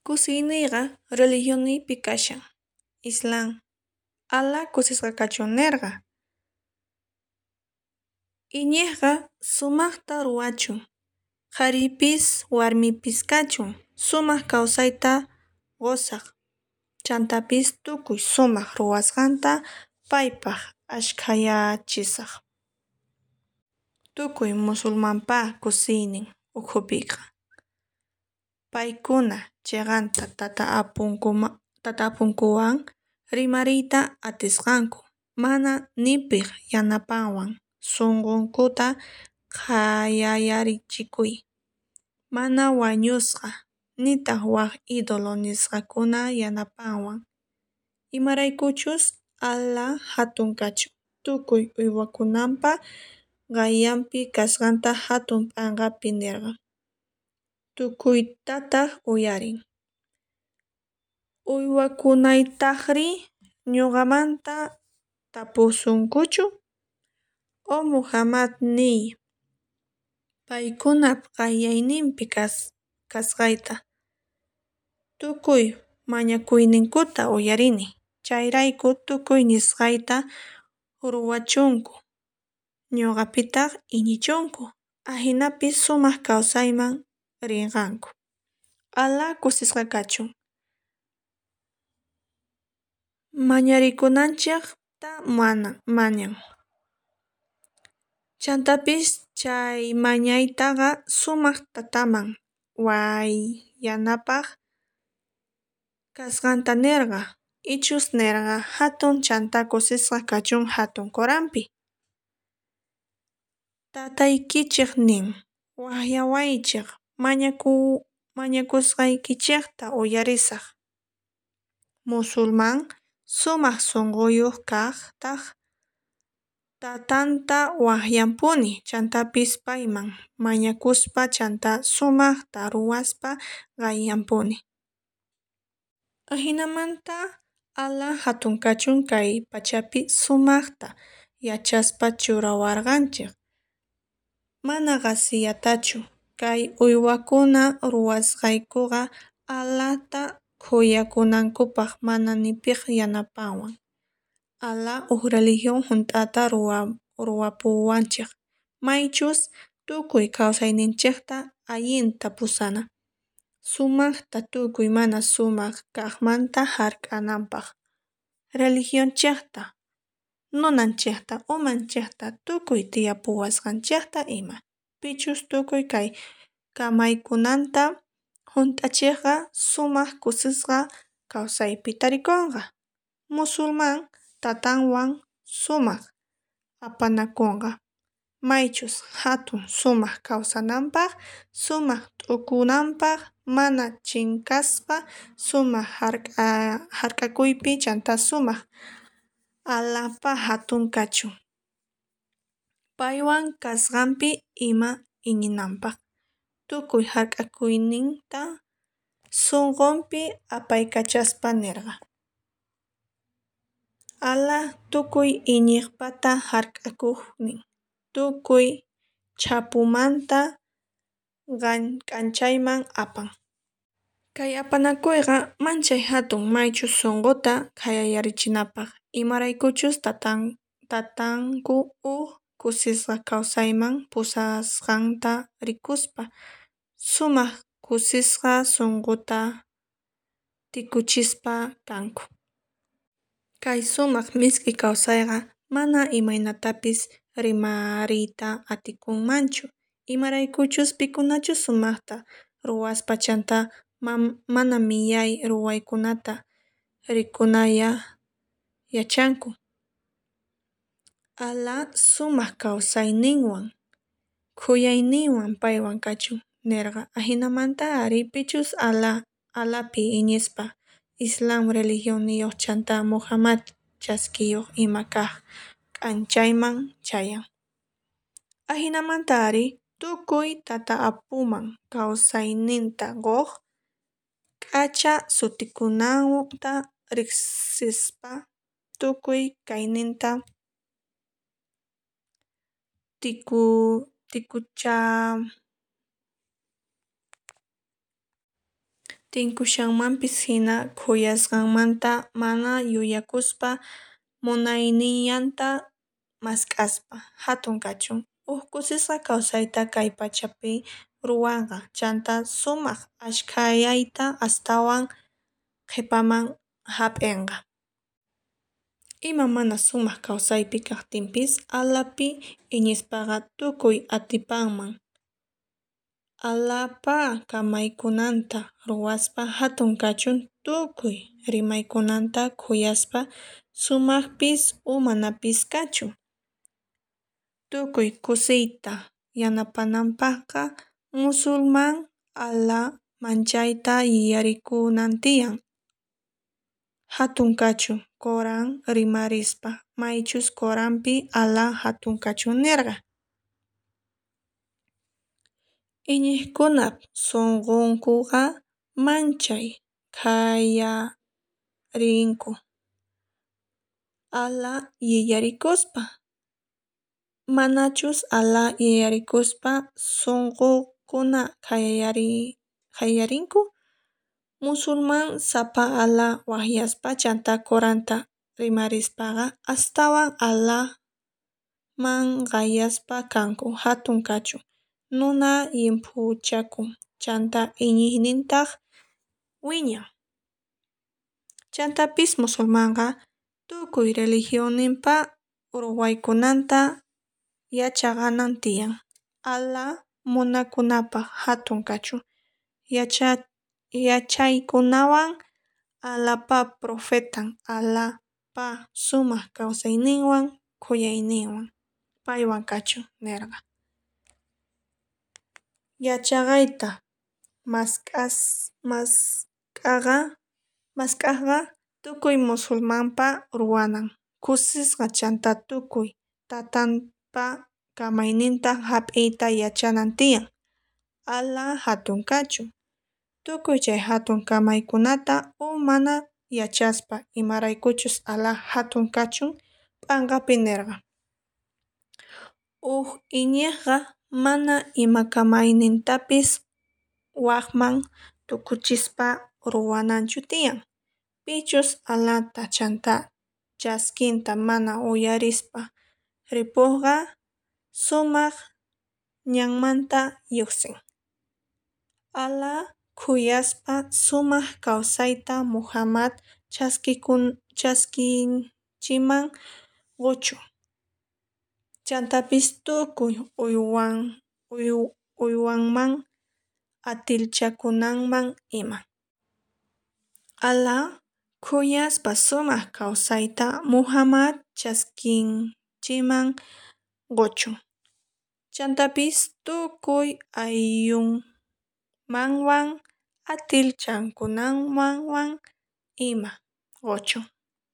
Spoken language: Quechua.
Kusiyniyqa religioniypi kashan, Islam. Allah kusisqa kachun nirqa. Iñiqqa sumaqta ruwachun, qaripis warmipis kachun, sumaq kawsayta gozaq, chantapis tukuy sumaq ruwasqanta paypaq ashkhayachisaq. Tukuy musulmanpá kusiynin ukhupiqa. Paykuna chiqanta tata apunkuwan rimariyta atisqanku, mana nipiq yanapanwan sunqunkuta qayayarichikuy, mana wañusqa nitaq waq ídolo nisqakuna yanapanwan. Imaraykuchus Allah hatun kachun, tukuy uywakunanpa qayllapi kasqanta hatun p'anqapi nirqan. Tukuytataq uyarin. Uywakunaytaqri ñuqamanta tapusunkuchu? O Muhammad niy, paykunap qayllayninpi kasqayta. Tukuy mañakuyninkuta uyarini, chayrayku tukuy nisqayta ruwachunku, ñuqapitaq iñichunku, ahinapis sumaq kawsayman rinqanku. Allah kusisqa kachun. Mañarikunanchikta mañan. Chantapis chay mañaytaqa sumaq tataman yanapaq kasqanta nirqa, ichus nirqa hatun chanta kusisqa kachun hatun coranpi. Tataykichik nin, waqllawaychik mañakusqaykichikta uyarisaq. Musulman sumaq sunquyuq kaqtaq tatanta waqllanpuni, chantapis payman mañakuspa chanta sumaqta ruwaspa qayllanpuni. Ahinamanta Allah hatun kachun kay pachapi sumaqta yachaspa churawarqanchik. Mana qasiyatachu, kay uywakuna ruwasqaykuqa Allahta khuyakunankupaq mana nipiq yanapanwan. Allah huk religión hunt'ata ruwapuwanchik, maychus tukuy kawsayninchikta allinta pusana, sumaqta tukuy mana sumaq kaqmanta hark'ananpaq. Religionchikta, nunanchikta, umanchikta tukuy tiyapuwasqanchikta ima, pichus tukuy kay kamaykunanta hunt'achikqa sumaq kusisqa kawsaypi tarikunqa. Musulman tatanwan sumaq apanakunqa, maychus hatun sumaq kawsananpaq, sumaq t'ukunanpaq, mana chinkaspa, sumaq hark'akuypi chanta sumaq Allahpa hatun kachun, paywan kasqanpi ima iñinanpaq. Tukuy hark'akuyninta sunqunpi apaykachaspa nirqa. Allah tukuy iñiqpata hark'akuqnin, tukuy chapumanta k'anchayman apan. Kay apanakuyqa manchay hatun maychus sunquta qayayarichinapaq, imaraykuchus tatanku huk kusisqa kawsayman pusasqanta rikuspa, sumaq kusisqa sunquta tikuchispa kanku. Kay sumaq misk'i kawsayqa mana imaynatapis rimariyta atikunmanchu, imaraykuchus pikunachus sumaqta ruwaspa chanta mana millay ruwaykunata rikunalla yachanku. Allah sumaq kawsayninwan, khuyayninwan paywan kachun nirqa, ahinamanta ari pichus Allahpi iñispa Islam religioniyuq chanta Muhammad chaskiyuq ima kaq k'anchayman chayan. Ahinamanta ari tukuy tata apuman kawsayninta quq, k'acha sutikunata riqsispa tukuy kayninta tinkushanmanpis hina khuyasqanmanta mana yuyakuspa munayniyanta mask'aspa hatun kachun. Huk kusisqa kawsayta kay pachapi ruwanqa chanta sumaq ashkhayayta astawan qhipaman hap'inqa. Ima mana sumaq kawsaypi kaqtinpis alapi iñispaqa tukuy atipanman. Alapa kamaykunanta ruwaspa hatun kachun tukuy rimaykunanta khuyaspa sumaqpis o manapis kachun. Tukuy kusiyta yanapananpaqqa musulman ala manchayta yuyarikunan tiyan. Hatun kachun Coran rimarispa maychus Coranpi ala hatun kachun nirqa. Iñiqkunap sunqunkuqa manchay khayarinku ala yuyarikuspa. Manachus ala yuyarikuspa sunqukuna khayarinku? Musulman sapa ala waqyaspa chanta Coranta rimarispaqa astawan alaman qayaspa kanku hatun kachun. Nuna llimp'uchakun chanta iñiqnintaq wiñan. Chantapis musulmanqa tukuy religionninpa urwaykunanta yachaqanan tiyan. Ala munakunapaq hatun kachun. Yachaykunawan alapa profetan alapa sumaq kawsayninwan khuyayninwan paywan kachun nirqa. Yachaqayta mask'aqqa tukuy musulmanpa ruwanan kusisqa chanta tukuy tatanpa kamayninta hap'iyta yachanan tiyan. Ala hatun kachun. Tukuy chay hatun kamaykunata o mana yachaspa imaraykuchus ala hatun kachun p'anqapi nirqa. Huk iñiqqa mana ima kamaynintapis waqman tukuchispa ruwananchu tiyan. Pichus alata chanta chaskinta mana uyarispa ripuqqa sumaq ñanmanta lluqsin. Ala khuyaspa sumaq kawsayta Muhammad chaskichinman quchun. Chantapis tukuy uywanman atilchakunanman ima. Ala khuyaspa sumaq kawsayta Muhammad chaskichinman quchun. Chantapis tukuy ayllumanwan atilchakunanman ima quchun.